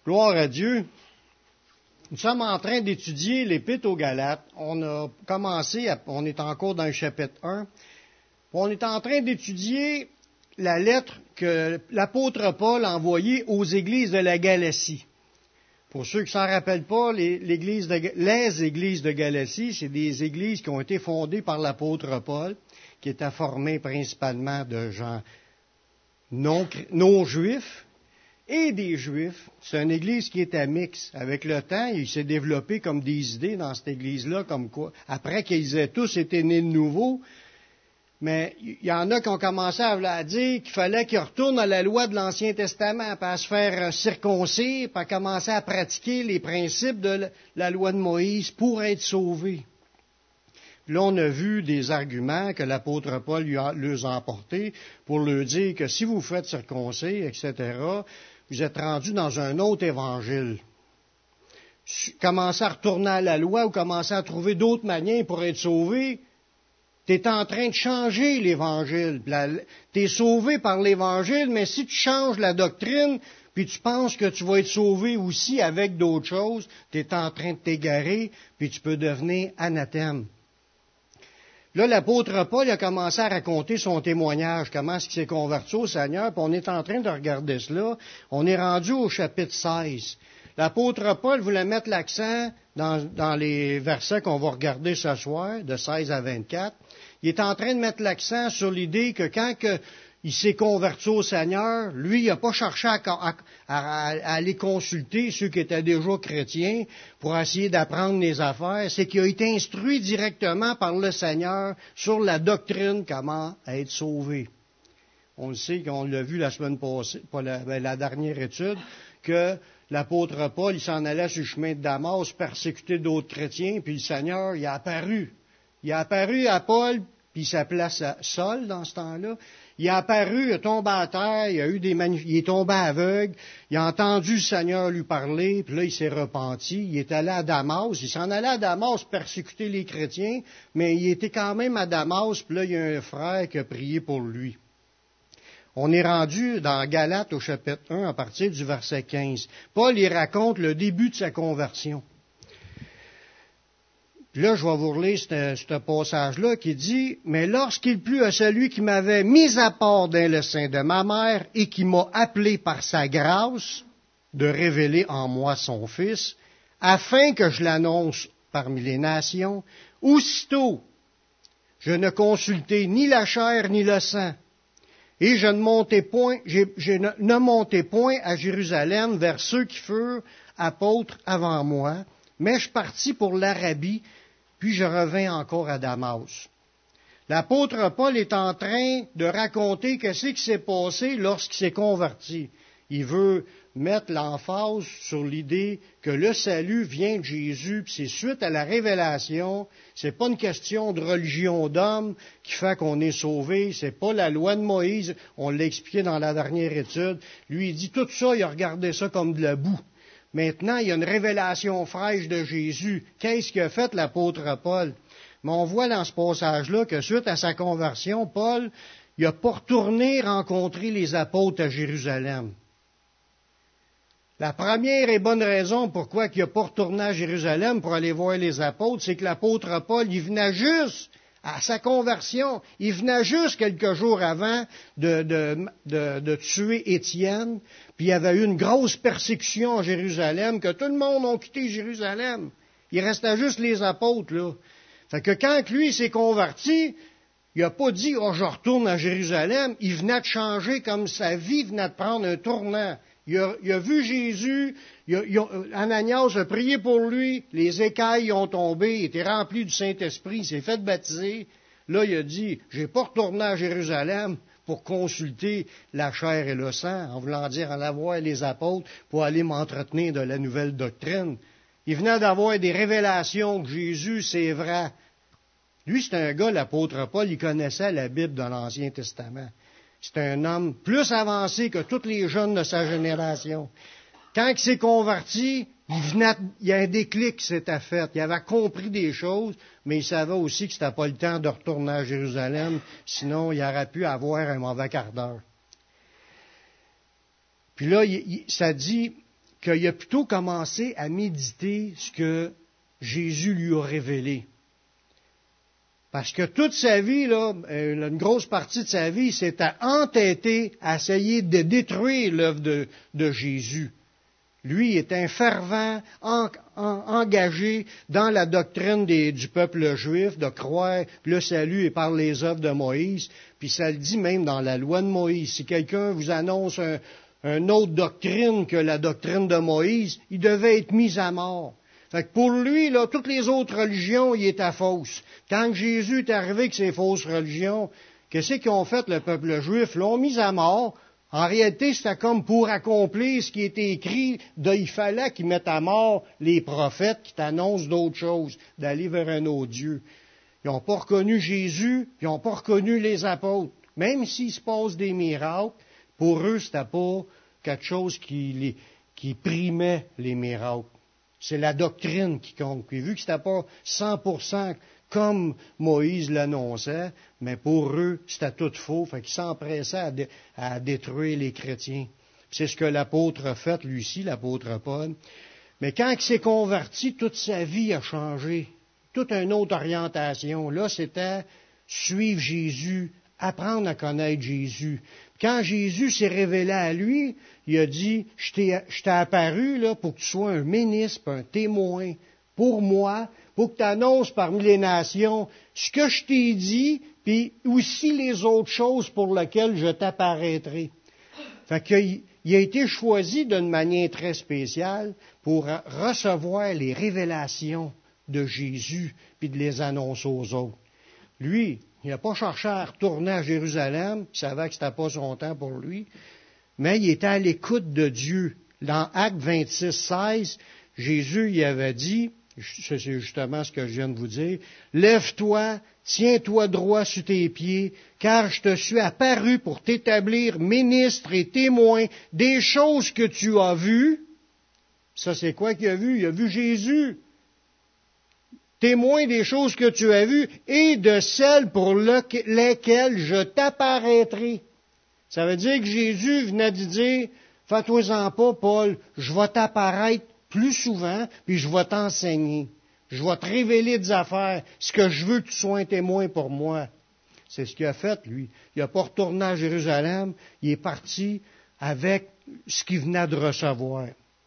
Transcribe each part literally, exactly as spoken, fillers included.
Gloire à Dieu. Nous sommes en train d'étudier l'Épître aux Galates. On a commencé, à, on est encore dans le chapitre un. On est en train d'étudier la lettre que l'apôtre Paul a envoyée aux églises de la Galatie. Pour ceux qui ne s'en rappellent pas, les, l'église de, les églises de Galatie, c'est des églises qui ont été fondées par l'apôtre Paul, qui étaient formées principalement de gens non, non juifs, et des Juifs. C'est une église qui était mixte. Avec le temps, il s'est développé comme des idées dans cette église-là, comme quoi, après qu'ils aient tous été nés de nouveau, mais il y en a qui ont commencé à dire qu'il fallait qu'ils retournent à la loi de l'Ancien Testament, puis à se faire circoncire, puis à commencer à pratiquer les principes de la loi de Moïse pour être sauvés. Là, on a vu des arguments que l'apôtre Paul lui a, leur a emportés pour leur dire que si vous faites circoncire, et cetera, vous êtes rendu dans un autre évangile. Commencez à retourner à la loi ou commencez à trouver d'autres manières pour être sauvé. Tu es en train de changer l'évangile. Tu es sauvé par l'évangile, mais si tu changes la doctrine, puis tu penses que tu vas être sauvé aussi avec d'autres choses, tu es en train de t'égarer, puis tu peux devenir anathème. Là, l'apôtre Paul a commencé à raconter son témoignage, comment est-ce qu'il s'est converti au Seigneur, puis on est en train de regarder cela. On est rendu au chapitre seize. L'apôtre Paul voulait mettre l'accent dans, dans les versets qu'on va regarder ce soir, de seize à vingt-quatre. Il est en train de mettre l'accent sur l'idée que quand que il s'est converti au Seigneur, lui, il n'a pas cherché à, à, à, à aller consulter ceux qui étaient déjà chrétiens pour essayer d'apprendre les affaires. C'est qu'il a été instruit directement par le Seigneur sur la doctrine, comment être sauvé. On le sait, qu'on l'a vu la semaine passée, pas la, la dernière étude, que l'apôtre Paul, il s'en allait sur le chemin de Damas, persécuter d'autres chrétiens, puis le Seigneur, il a apparu. Il a apparu à Paul, puis il s'appelait Saul dans ce temps-là. Il est apparu, il est tombé à terre, il, a eu des manif- il est tombé aveugle, il a entendu le Seigneur lui parler, puis là, il s'est repenti. Il est allé à Damas, il s'en allait à Damas persécuter les chrétiens, mais il était quand même à Damas, puis là, il y a un frère qui a prié pour lui. On est rendu dans Galates au chapitre un, à partir du verset quinze. Paul, il raconte le début de sa conversion. Là, je vais vous relire ce, ce passage-là qui dit « Mais lorsqu'il plut à celui qui m'avait mis à part dans le sein de ma mère et qui m'a appelé par sa grâce de révéler en moi son Fils, afin que je l'annonce parmi les nations, aussitôt je ne consultai ni la chair ni le sang, et je ne montai point, j'ai, je ne, ne montai point à Jérusalem vers ceux qui furent apôtres avant moi, mais je partis pour l'Arabie, puis je revins encore à Damas. » L'apôtre Paul est en train de raconter qu'est-ce qui s'est passé lorsqu'il s'est converti. Il veut mettre l'emphase sur l'idée que le salut vient de Jésus, puis c'est suite à la révélation. C'est pas une question de religion d'homme qui fait qu'on est sauvé. C'est pas la loi de Moïse. On l'a expliqué dans la dernière étude. Lui, il dit tout ça, il a regardé ça comme de la boue. Maintenant, il y a une révélation fraîche de Jésus. Qu'est-ce qu'a fait l'apôtre Paul? Mais on voit dans ce passage-là que suite à sa conversion, Paul, il n'a pas retourné rencontrer les apôtres à Jérusalem. La première et bonne raison pourquoi il n'a pas retourné à Jérusalem pour aller voir les apôtres, c'est que l'apôtre Paul, il venait juste à sa conversion, il venait juste quelques jours avant de, de, de, de tuer Étienne, puis il y avait eu une grosse persécution à Jérusalem, que tout le monde a quitté Jérusalem. Il restait juste les apôtres, là. Fait que quand lui s'est converti, il n'a pas dit « Oh, je retourne à Jérusalem », il venait de changer comme sa vie venait de prendre un tournant. Il a, il a vu Jésus, il a, il a, Ananias a prié pour lui, les écailles ont tombé, il était rempli du Saint-Esprit, il s'est fait baptiser. Là, il a dit, j'ai pas retourné à Jérusalem pour consulter la chair et le sang, en voulant dire en avoir les apôtres pour aller m'entretenir de la nouvelle doctrine. Il venait d'avoir des révélations que Jésus, c'est vrai. Lui, c'est un gars, l'apôtre Paul, il connaissait la Bible dans l'Ancien Testament. C'est un homme plus avancé que tous les jeunes de sa génération. Quand il s'est converti, il, venait, il y a un déclic qui s'était fait. Il avait compris des choses, mais il savait aussi que ce n'était pas le temps de retourner à Jérusalem, sinon il aurait pu avoir un mauvais quart d'heure. Puis là, il, il, ça dit qu'il a plutôt commencé à méditer ce que Jésus lui a révélé. Parce que toute sa vie, là, une grosse partie de sa vie, c'était entêté à essayer de détruire l'œuvre de, de Jésus. Lui est un fervent, en, en, engagé dans la doctrine des, du peuple juif, de croire que le salut est par les œuvres de Moïse. Puis ça le dit même dans la loi de Moïse. Si quelqu'un vous annonce un, une autre doctrine que la doctrine de Moïse, il devait être mis à mort. Fait que pour lui, là, toutes les autres religions, il étaient fausses. Quand Jésus est arrivé avec ces fausses religions, qu'est-ce qu'ils ont fait, le peuple juif? L'ont mis à mort. En réalité, c'était comme pour accomplir ce qui était écrit, de, il fallait qu'ils mettent à mort les prophètes qui t'annoncent d'autres choses, d'aller vers un autre Dieu. Ils n'ont pas reconnu Jésus, ils n'ont pas reconnu les apôtres. Même s'il se passe des miracles, pour eux, c'était pas quelque chose qui, les, qui primait les miracles. C'est la doctrine qui compte. Puis vu que c'était pas cent pour cent comme Moïse l'annonçait, mais pour eux, c'était tout faux. Fait qu'ils s'empressaient à, dé, à détruire les chrétiens. Puis c'est ce que l'apôtre a fait, lui ci, l'apôtre Paul. Mais quand il s'est converti, toute sa vie a changé. Toute une autre orientation. Là, c'était suivre Jésus, apprendre à connaître Jésus. Quand Jésus s'est révélé à lui, il a dit, je t'ai, je t'ai apparu là, pour que tu sois un ministre, un témoin pour moi, pour que tu annonces parmi les nations ce que je t'ai dit, puis aussi les autres choses pour lesquelles je t'apparaîtrai. Fait qu'il il a été choisi d'une manière très spéciale pour recevoir les révélations de Jésus, puis de les annoncer aux autres. Lui, il n'a pas cherché à retourner à Jérusalem, il savait que ce n'était pas son temps pour lui, mais il était à l'écoute de Dieu. Dans Actes vingt-six, seize, Jésus y avait dit, c'est justement ce que je viens de vous dire, « Lève-toi, tiens-toi droit sur tes pieds, car je te suis apparu pour t'établir ministre et témoin des choses que tu as vues. » Ça, c'est quoi qu'il a vu? Il a vu Jésus. Témoin des choses que tu as vues et de celles pour lesquelles je t'apparaîtrai. Ça veut dire que Jésus venait de dire, fais-toi-en pas, Paul, je vais t'apparaître plus souvent, puis je vais t'enseigner. Je vais te révéler des affaires, ce que je veux que tu sois un témoin pour moi. C'est ce qu'il a fait, lui. Il n'a pas retourné à Jérusalem, il est parti avec ce qu'il venait de recevoir.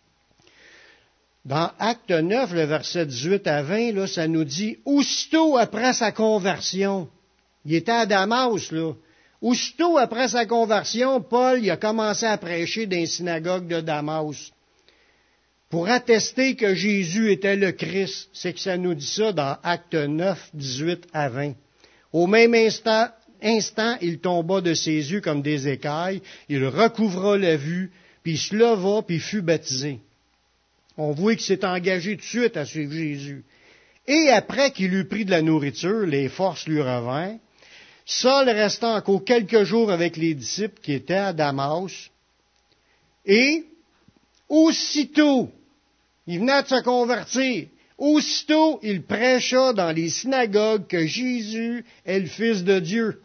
Dans Acte neuf, le verset dix-huit à vingt, là, ça nous dit, aussitôt après sa conversion, il était à Damas, là. Aussitôt après sa conversion, Paul il a commencé à prêcher dans les synagogues de Damas. Pour attester que Jésus était le Christ, c'est que ça nous dit ça dans Acte neuf, dix-huit à vingt. Au même instant, instant, il tomba de ses yeux comme des écailles, il recouvra la vue, puis il se leva, puis il fut baptisé. On voit qu'il s'est engagé tout de suite à suivre Jésus. Et après qu'il eut pris de la nourriture, les forces lui revinrent. Saul resta encore quelques jours avec les disciples qui étaient à Damas. Et aussitôt, il venait de se convertir, aussitôt il prêcha dans les synagogues que Jésus est le Fils de Dieu.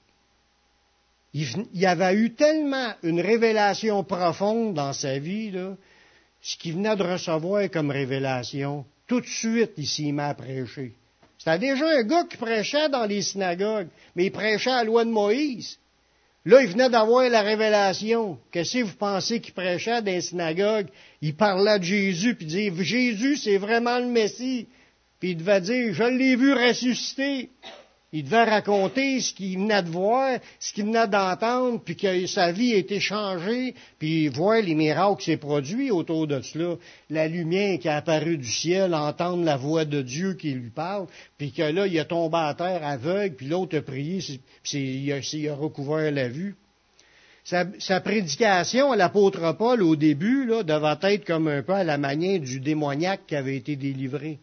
Il y avait eu tellement une révélation profonde dans sa vie, là, ce qu'il venait de recevoir comme révélation, tout de suite, il s'y met à prêcher. C'était déjà un gars qui prêchait dans les synagogues, mais il prêchait la loi de Moïse. Là, il venait d'avoir la révélation. Qu'est-ce que vous pensez qu'il prêchait dans les synagogues? Il parlait de Jésus, puis il disait, Jésus, c'est vraiment le Messie. Puis il devait dire, je l'ai vu ressusciter. Il devait raconter ce qu'il venait de voir, ce qu'il venait d'entendre, puis que sa vie a été changée, puis voir les miracles qui s'est produits autour de cela. La lumière qui est apparue du ciel, entendre la voix de Dieu qui lui parle, puis que là, il est tombé à terre aveugle, puis l'autre a prié, puis il a, il a recouvert la vue. Sa, sa prédication à l'apôtre Paul, au début, là, devait être comme un peu à la manière du démoniaque qui avait été délivré.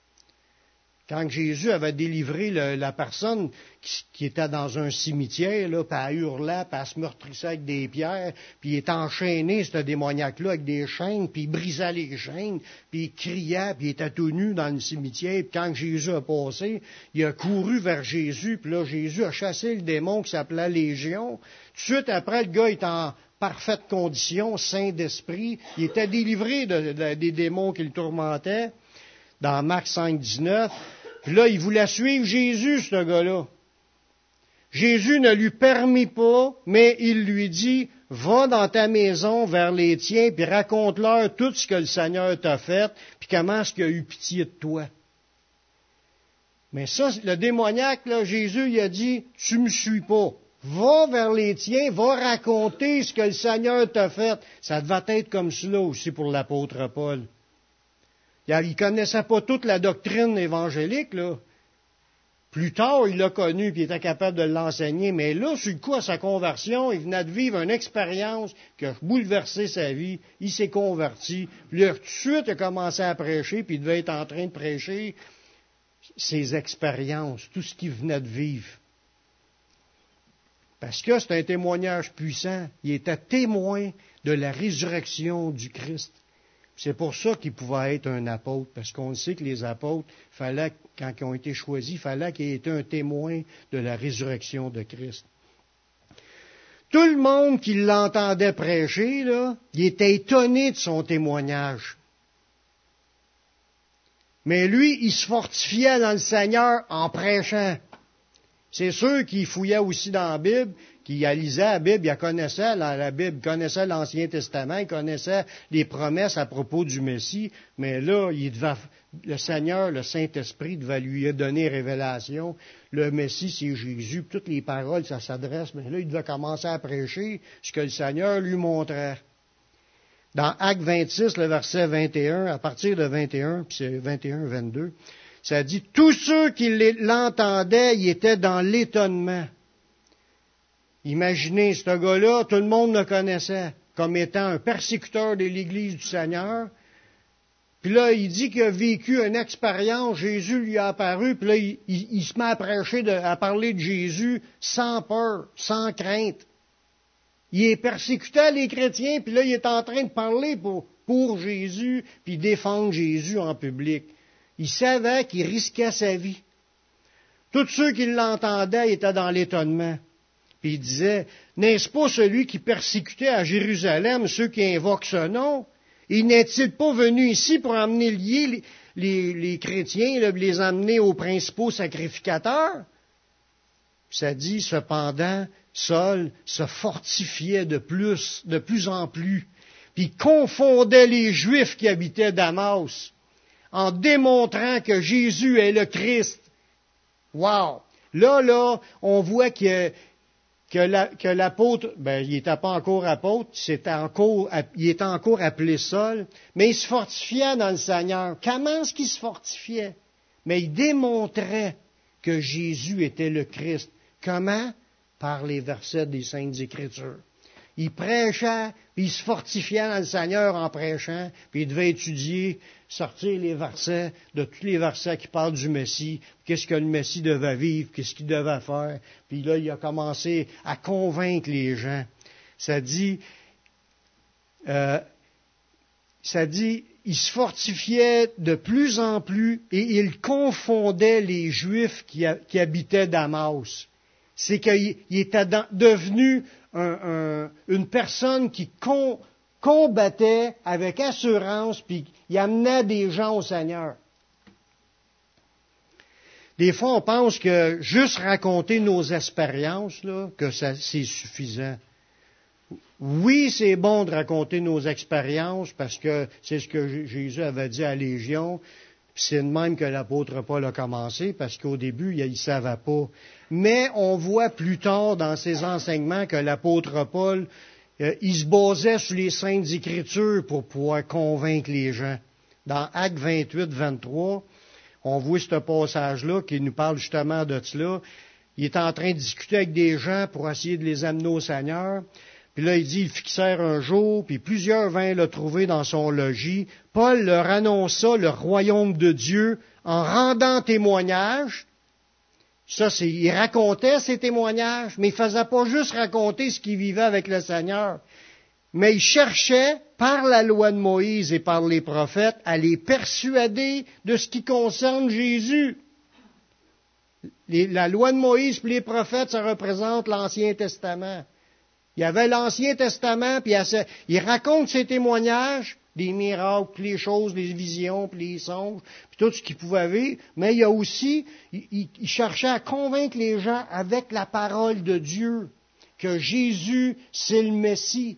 Quand Jésus avait délivré le, la personne qui, qui était dans un cimetière, là, puis elle hurlait, puis elle se meurtrissait avec des pierres, puis il était enchaîné, ce démoniaque-là, avec des chaînes, puis il brisait les chaînes, puis il criait, puis il était tout nu dans le cimetière. Puis quand Jésus a passé, il a couru vers Jésus, puis là, Jésus a chassé le démon qui s'appelait Légion. Tout de suite après, le gars est en, parfaite condition, saint d'esprit. Il était délivré de, de, des démons qui le tourmentaient, dans Marc cinq, dix-neuf. Puis là, il voulait suivre Jésus, ce gars-là. Jésus ne lui permit pas, mais il lui dit, va dans ta maison vers les tiens, puis raconte-leur tout ce que le Seigneur t'a fait, puis comment est-ce qu'il a eu pitié de toi. Mais ça, le démoniaque, là, Jésus, il a dit, tu me suis pas. Va vers les tiens, va raconter ce que le Seigneur t'a fait. Ça devait être comme cela aussi pour l'apôtre Paul. Il ne connaissait pas toute la doctrine évangélique, là. Plus tard, il l'a connu, puis il était capable de l'enseigner, mais là, sur le coup, à sa conversion, il venait de vivre une expérience qui a bouleversé sa vie. Il s'est converti, puis là, tout de suite, il a commencé à prêcher, puis il devait être en train de prêcher ses expériences, tout ce qu'il venait de vivre. Parce que c'est un témoignage puissant. Il était témoin de la résurrection du Christ. C'est pour ça qu'il pouvait être un apôtre, parce qu'on sait que les apôtres, fallait, quand ils ont été choisis, il fallait qu'ils aient été un témoin de la résurrection de Christ. Tout le monde qui l'entendait prêcher, là, il était étonné de son témoignage. Mais lui, il se fortifiait dans le Seigneur en prêchant. C'est sûr qu'il fouillait aussi dans la Bible, qu'il lisait la Bible, il connaissait la, la Bible, il connaissait l'Ancien Testament, il connaissait les promesses à propos du Messie, mais là, il devait, le Seigneur, le Saint-Esprit, devait lui donner révélation. Le Messie, c'est Jésus, puis toutes les paroles, ça s'adresse, mais là, il devait commencer à prêcher ce que le Seigneur lui montrait. Dans Actes vingt-six, le verset vingt et un, à partir de vingt et un, puis c'est vingt et un, vingt-deux, ça dit, tous ceux qui l'entendaient, ils étaient dans l'étonnement. Imaginez, ce gars-là, tout le monde le connaissait comme étant un persécuteur de l'Église du Seigneur. Puis là, il dit qu'il a vécu une expérience, Jésus lui a apparu, puis là, il, il, il se met à prêcher, de, à parler de Jésus sans peur, sans crainte. Il est persécuté, les chrétiens, puis là, il est en train de parler pour, pour Jésus, puis défendre Jésus en public. Il savait qu'il risquait sa vie. Tous ceux qui l'entendaient étaient dans l'étonnement. Puis il disait, n'est-ce pas celui qui persécutait à Jérusalem ceux qui invoquent ce nom? Et n'est-il pas venu ici pour emmener lier les, les, les chrétiens, là, les emmener aux principaux sacrificateurs? Ça dit, cependant, Saul se fortifiait de plus, de plus en plus, puis confondait les Juifs qui habitaient Damas, en démontrant que Jésus est le Christ. Wow! Là, là, on voit que, que, la, que l'apôtre, ben, il n'était pas encore apôtre, c'était encore, il était encore appelé Saul, mais il se fortifiait dans le Seigneur. Comment est-ce qu'il se fortifiait? Mais il démontrait que Jésus était le Christ. Comment? Par les versets des Saintes Écritures. Il prêchait, puis il se fortifiait dans le Seigneur en prêchant, puis il devait étudier, sortir les versets, de tous les versets qui parlent du Messie, qu'est-ce que le Messie devait vivre, qu'est-ce qu'il devait faire. Puis là, il a commencé à convaincre les gens. Ça dit, euh, ça dit, il se fortifiait de plus en plus et il confondait les Juifs qui, qui habitaient Damas. C'est qu'il était dans, devenu un, un, une personne qui con, combattait avec assurance, puis il amenait des gens au Seigneur. Des fois, on pense que juste raconter nos expériences, là, que ça, c'est suffisant. Oui, c'est bon de raconter nos expériences, parce que c'est ce que Jésus avait dit à Légion. C'est de même que l'apôtre Paul a commencé, parce qu'au début, il ne savait pas. Mais on voit plus tard dans ses enseignements que l'apôtre Paul, euh, il se basait sur les Saintes Écritures pour pouvoir convaincre les gens. Dans Actes vingt-huit, vingt-trois, on voit ce passage-là qui nous parle justement de cela. Il est en train de discuter avec des gens pour essayer de les amener au Seigneur. Puis là, il dit, ils fixèrent un jour, puis plusieurs vinrent le trouver dans son logis. Paul leur annonça le royaume de Dieu en rendant témoignage. Ça, c'est, il racontait ses témoignages, mais il ne faisait pas juste raconter ce qu'il vivait avec le Seigneur. Mais il cherchait, par la loi de Moïse et par les prophètes, à les persuader de ce qui concerne Jésus. Les, la loi de Moïse et les prophètes, ça représente l'Ancien Testament. Il y avait l'Ancien Testament, puis il raconte ses témoignages, les miracles, les choses, les visions, puis les songes, puis tout ce qu'il pouvait vivre, mais il y a aussi, il, il cherchait à convaincre les gens avec la parole de Dieu que Jésus, c'est le Messie.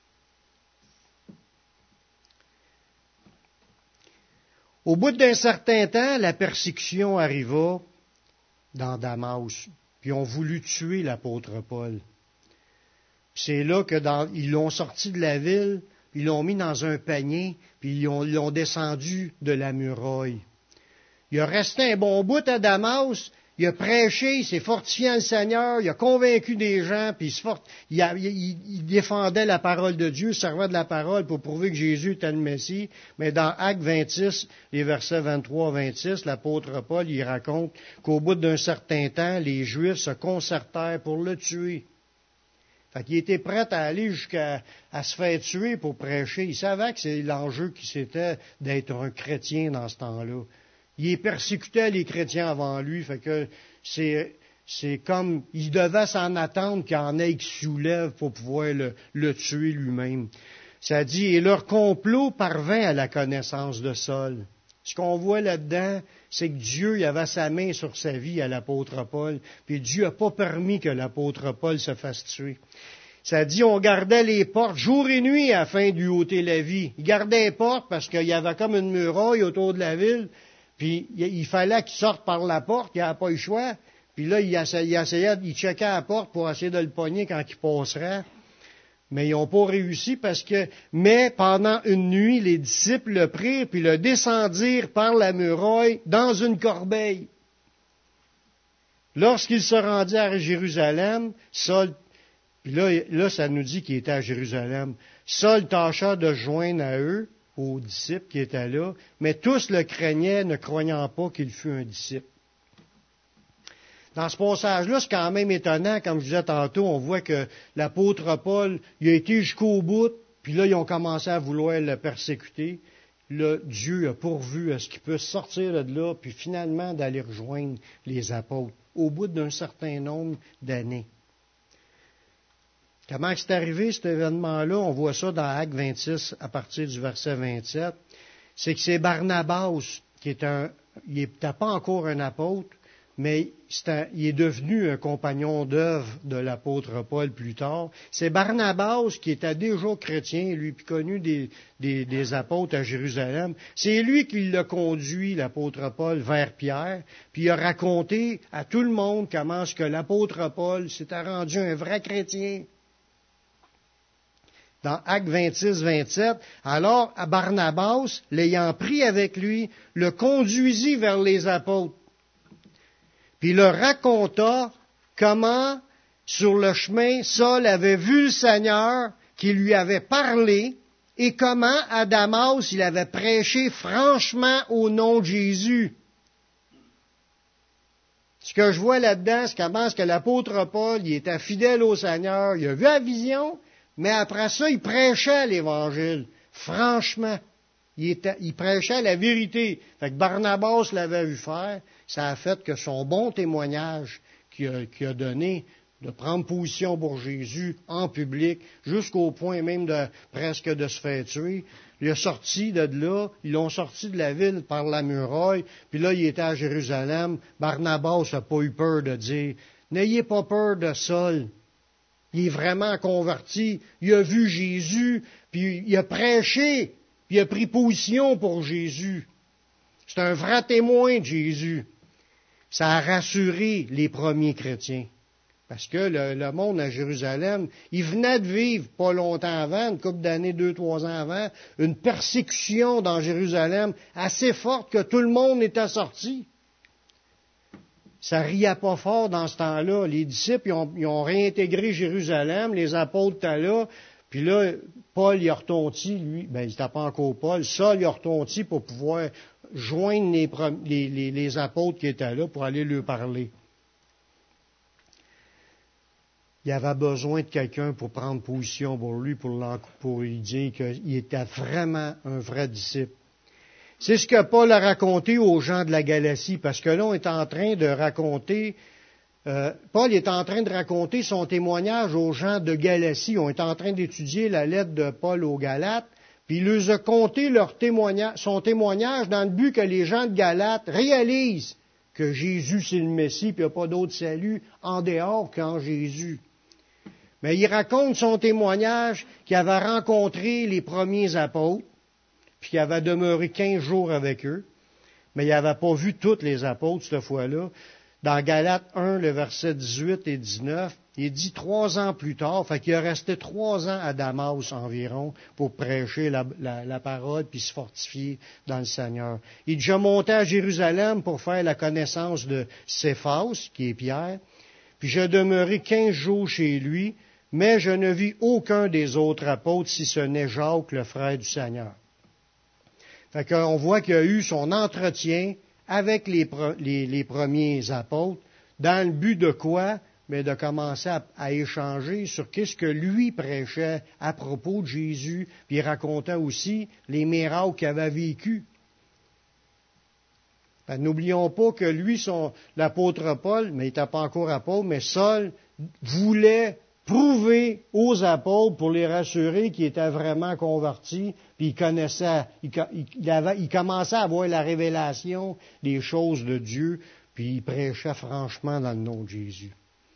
Au bout d'un certain temps, la persécution arriva dans Damas, puis ils ont voulu tuer l'apôtre Paul. Puis c'est là que dans, ils l'ont sorti de la ville, puis ils l'ont mis dans un panier, puis ils l'ont, ils l'ont descendu de la muraille. Il a resté un bon bout à Damas, il a prêché, il s'est fortifié en le Seigneur, il a convaincu des gens, puis il, se fort, il, a, il, il défendait la parole de Dieu, servait de la parole pour prouver que Jésus était le Messie. Mais dans Actes vingt-six, les versets vingt-trois à vingt-six, l'apôtre Paul, il raconte qu'au bout d'un certain temps, les Juifs se concertèrent pour le tuer. Fait qu'il était prêt à aller jusqu'à à se faire tuer pour prêcher. Il savait que c'est l'enjeu qui c'était d'être un chrétien dans ce temps-là. Il persécutait les chrétiens avant lui, fait que c'est, c'est comme, il devait s'en attendre qu'il y en ait qui soulèvent pour pouvoir le, le tuer lui-même. Ça dit, et leur complot parvint à la connaissance de Saul. Ce qu'on voit là-dedans, c'est que Dieu il avait sa main sur sa vie à l'apôtre Paul, puis Dieu n'a pas permis que l'apôtre Paul se fasse tuer. Ça dit, on gardait les portes jour et nuit afin de lui ôter la vie. Il gardait les portes parce qu'il y avait comme une muraille autour de la ville, puis il fallait qu'il sorte par la porte, il n'avait pas le choix. Puis là, il essayait, il essayait, il checkait à la porte pour essayer de le pogner quand il passerait. Mais ils n'ont pas réussi parce que, mais pendant une nuit, les disciples le prirent puis le descendirent par la muraille dans une corbeille. Lorsqu'il se rendit à Jérusalem, Saul, puis là, là, ça nous dit qu'il était à Jérusalem, Saul tâcha de joindre à eux, aux disciples qui étaient là, mais tous le craignaient, ne croyant pas qu'il fût un disciple. Dans ce passage-là, c'est quand même étonnant, comme je disais tantôt, on voit que l'apôtre Paul, il a été jusqu'au bout, puis là, ils ont commencé à vouloir le persécuter. Là, Dieu a pourvu à ce qu'il puisse sortir de là, puis finalement d'aller rejoindre les apôtres, au bout d'un certain nombre d'années. Comment c'est arrivé, cet événement-là? On voit ça dans Actes vingt-six, à partir du verset vingt-sept. C'est que c'est Barnabas, qui est un, il n'était pas encore un apôtre, mais c'est un, il est devenu un compagnon d'œuvre de l'apôtre Paul plus tard. C'est Barnabas qui était déjà chrétien, lui, puis connu des, des, des apôtres à Jérusalem. C'est lui qui l'a conduit, l'apôtre Paul, vers Pierre, puis il a raconté à tout le monde comment est-ce que l'apôtre Paul s'était rendu un vrai chrétien. Dans Actes vingt-six, vingt-sept, alors à Barnabas, l'ayant pris avec lui, le conduisit vers les apôtres. Puis il leur raconta comment, sur le chemin, Saul avait vu le Seigneur qui lui avait parlé, et comment à Damas, il avait prêché franchement au nom de Jésus. Ce que je vois là-dedans, c'est comment est-ce que l'apôtre Paul, il était fidèle au Seigneur, il a vu la vision, mais après ça, il prêchait l'Évangile, franchement. Il, était, il prêchait la vérité. Fait que Barnabas l'avait vu faire. Ça a fait que son bon témoignage qu'il a, qu'il a donné de prendre position pour Jésus en public, jusqu'au point même de presque de se faire tuer, il a sorti de là, ils l'ont sorti de la ville par la muraille, puis là, il était à Jérusalem. Barnabas n'a pas eu peur de dire, n'ayez pas peur de Saul. Il est vraiment converti, il a vu Jésus, puis il a prêché, puis il a pris position pour Jésus. C'est un vrai témoin de Jésus. Ça a rassuré les premiers chrétiens. Parce que le, le monde à Jérusalem, il venait de vivre, pas longtemps avant, une couple d'années, deux, trois ans avant, une persécution dans Jérusalem assez forte que tout le monde était sorti. Ça riait pas fort dans ce temps-là. Les disciples, ils ont, ils ont réintégré Jérusalem, les apôtres étaient là, puis là, Paul, il a retonti, lui, ben, il n'était pas encore Paul, Saul, il a retonti pour pouvoir joindre les, les, les, les apôtres qui étaient là pour aller leur parler. Il avait besoin de quelqu'un pour prendre position pour lui, pour, pour lui dire qu'il était vraiment un vrai disciple. C'est ce que Paul a raconté aux gens de la Galatie, parce que là, on est en train de raconter euh, Paul est en train de raconter son témoignage aux gens de Galatie. On est en train d'étudier la lettre de Paul aux Galates, puis il leur a conté leur témoignage, son témoignage dans le but que les gens de Galates réalisent que Jésus c'est le Messie, puis il n'y a pas d'autre salut en dehors qu'en Jésus. Mais il raconte son témoignage qu'il avait rencontré les premiers apôtres, puis qu'il avait demeuré quinze jours avec eux, mais il n'avait pas vu tous les apôtres cette fois-là. Dans Galates un, le verset dix-huit et dix-neuf, il dit trois ans plus tard, fait qu'il a resté trois ans à Damas environ pour prêcher la, la, la parole puis se fortifier dans le Seigneur. Il dit, je montais à Jérusalem pour faire la connaissance de Céphas, qui est Pierre, puis je demeurai quinze jours chez lui, mais je ne vis aucun des autres apôtres si ce n'est Jacques, le frère du Seigneur. Fait qu'on voit qu'il a eu son entretien avec les, les, les premiers apôtres, dans le but de quoi? Mais de commencer à, à échanger sur qu'est-ce que lui prêchait à propos de Jésus, puis il racontait aussi les miracles qu'il avait vécus. Ben, n'oublions pas que lui, son, l'apôtre Paul, mais il n'était pas encore apôtre, mais Saul voulait prouver aux apôtres pour les rassurer qu'ils étaient vraiment convertis, puis il connaissait, il, il, avait, il commençait à avoir la révélation des choses de Dieu, puis il prêchait franchement dans le nom de Jésus.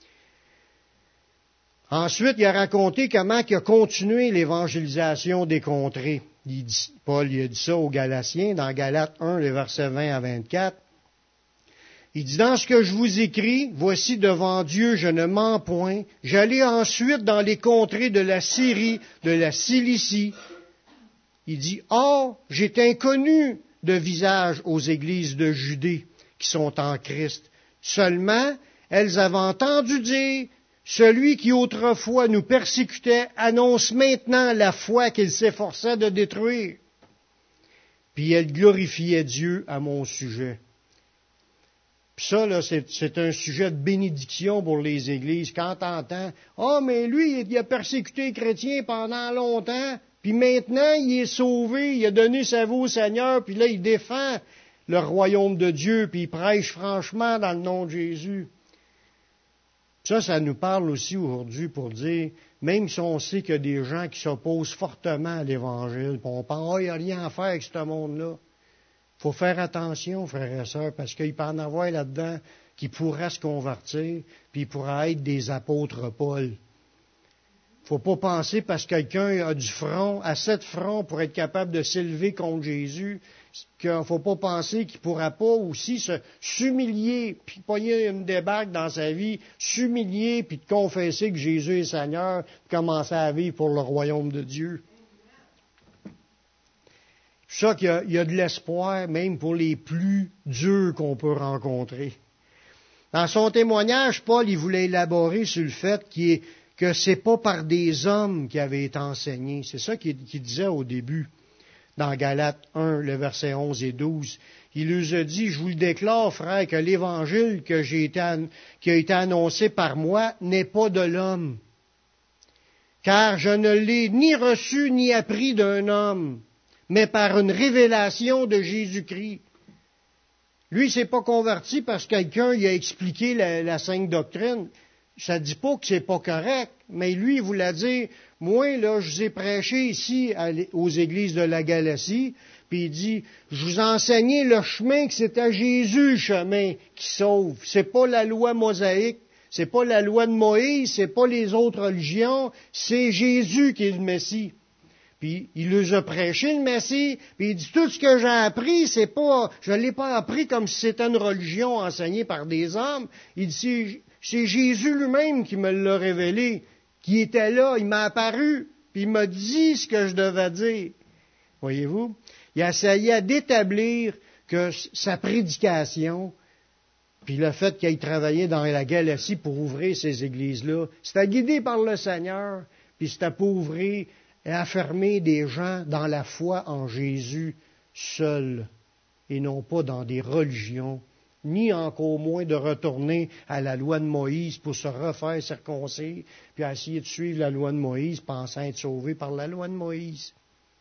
Ensuite, il a raconté comment il a continué l'évangélisation des contrées. Il dit, Paul il a dit ça aux Galatiens, dans Galates un, les versets vingt à vingt-quatre. Il dit, dans ce que je vous écris, voici devant Dieu, je ne mens point. J'allai ensuite dans les contrées de la Syrie, de la Cilicie. Il dit, or, j'étais inconnu de visage aux églises de Judée qui sont en Christ. Seulement, elles avaient entendu dire, celui qui autrefois nous persécutait annonce maintenant la foi qu'il s'efforçait de détruire. Puis elle glorifiait Dieu à mon sujet. Puis ça, là, c'est, c'est un sujet de bénédiction pour les églises. Quand t'entends, « Ah, oh, mais lui, il a persécuté les chrétiens pendant longtemps, puis maintenant, il est sauvé, il a donné sa vie au Seigneur, puis là, il défend le royaume de Dieu, puis il prêche franchement dans le nom de Jésus. » Ça, ça nous parle aussi aujourd'hui pour dire, même si on sait qu'il y a des gens qui s'opposent fortement à l'Évangile, puis on pense, ah, il n'y a rien à faire avec ce monde-là. Il faut faire attention, frères et sœurs, parce qu'il peut en avoir là-dedans qui pourraient se convertir, puis ils pourraient être des apôtres Paul. Il ne faut pas penser parce que quelqu'un a du front, assez de front pour être capable de s'élever contre Jésus, qu'il ne faut pas penser qu'il ne pourra pas aussi se, s'humilier, puis pogner une débarque dans sa vie, s'humilier, puis de confesser que Jésus est Seigneur, puis commencer à vivre pour le royaume de Dieu. C'est ça qu'il y a, il y a de l'espoir, même pour les plus durs qu'on peut rencontrer. Dans son témoignage, Paul, il voulait élaborer sur le fait qu'il est, que c'est pas par des hommes qui avaient été enseignés. C'est ça qu'il, qu'il disait au début, dans Galates un, le verset onze et douze. Il nous a dit, je vous le déclare, frère, que l'évangile que j'ai été, qui a été annoncé par moi n'est pas de l'homme. Car je ne l'ai ni reçu ni appris d'un homme, mais par une révélation de Jésus-Christ. Lui, il s'est pas converti parce que quelqu'un lui a expliqué la, la sainte doctrine. Ça ne dit pas que c'est pas correct, mais lui, il voulait dire, moi, là, je vous ai prêché ici à, aux églises de la Galatie, puis il dit, je vous ai enseigné le chemin que c'est à Jésus, le chemin qui sauve. C'est pas la loi mosaïque, c'est pas la loi de Moïse, c'est pas les autres religions, c'est Jésus qui est le Messie. Puis il leur a prêché le Messie, puis il dit tout ce que j'ai appris, c'est pas, je l'ai pas appris comme si c'était une religion enseignée par des hommes. Il dit c'est, c'est Jésus lui-même qui me l'a révélé, qui était là, il m'a apparu, puis il m'a dit ce que je devais dire. Voyez-vous, il a essayé d'établir que sa prédication, puis le fait qu'il ait travaillé dans la Galatie pour ouvrir ces églises-là, c'était guidé par le Seigneur, puis c'était pour ouvrir et affermer des gens dans la foi en Jésus seul, et non pas dans des religions, ni encore moins de retourner à la loi de Moïse pour se refaire circoncire, puis à essayer de suivre la loi de Moïse, pensant être sauvé par la loi de Moïse.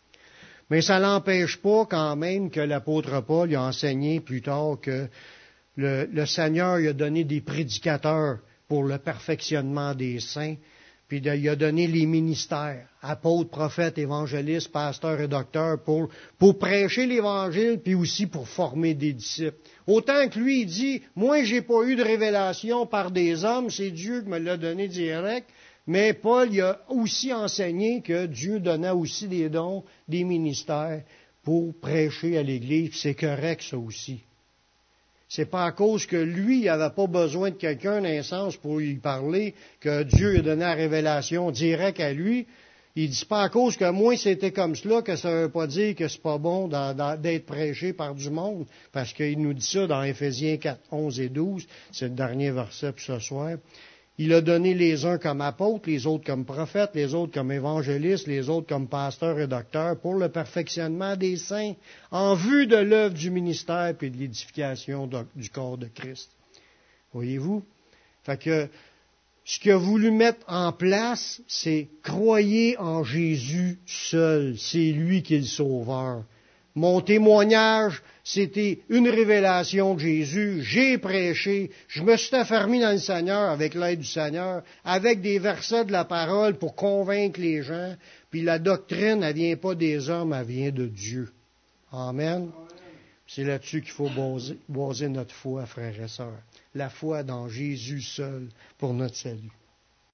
Mais ça n'empêche pas quand même que l'apôtre Paul a enseigné plus tard que le, le Seigneur il a donné des prédicateurs pour le perfectionnement des saints, puis de, il a donné les ministères, apôtres, prophètes, évangélistes, pasteurs et docteurs, pour, pour prêcher l'Évangile, puis aussi pour former des disciples. Autant que lui, il dit, moi, j'ai pas eu de révélation par des hommes, c'est Dieu qui me l'a donné direct, mais Paul, il a aussi enseigné que Dieu donnait aussi des dons, des ministères, pour prêcher à l'Église, c'est correct, ça aussi. C'est pas à cause que lui, il n'avait pas besoin de quelqu'un d'un sens pour lui parler, que Dieu lui a donné la révélation directe à lui. Il dit pas à cause que moi c'était comme cela, que ça ne veut pas dire que c'est pas bon dans, dans, d'être prêché par du monde, parce qu'il nous dit ça dans Éphésiens quatre, onze et douze, c'est le dernier verset pour ce soir. Il a donné les uns comme apôtres, les autres comme prophètes, les autres comme évangélistes, les autres comme pasteurs et docteurs, pour le perfectionnement des saints, en vue de l'œuvre du ministère et de l'édification de, du corps de Christ. Voyez-vous? Fait que ce qu'il a voulu mettre en place, c'est croyez en Jésus seul. C'est lui qui est le sauveur. Mon témoignage, c'était une révélation de Jésus. J'ai prêché. Je me suis affermi dans le Seigneur avec l'aide du Seigneur, avec des versets de la parole pour convaincre les gens. Puis la doctrine, elle vient pas des hommes, elle vient de Dieu. Amen. C'est là-dessus qu'il faut baser, baser notre foi, frères et sœurs. La foi dans Jésus seul pour notre salut.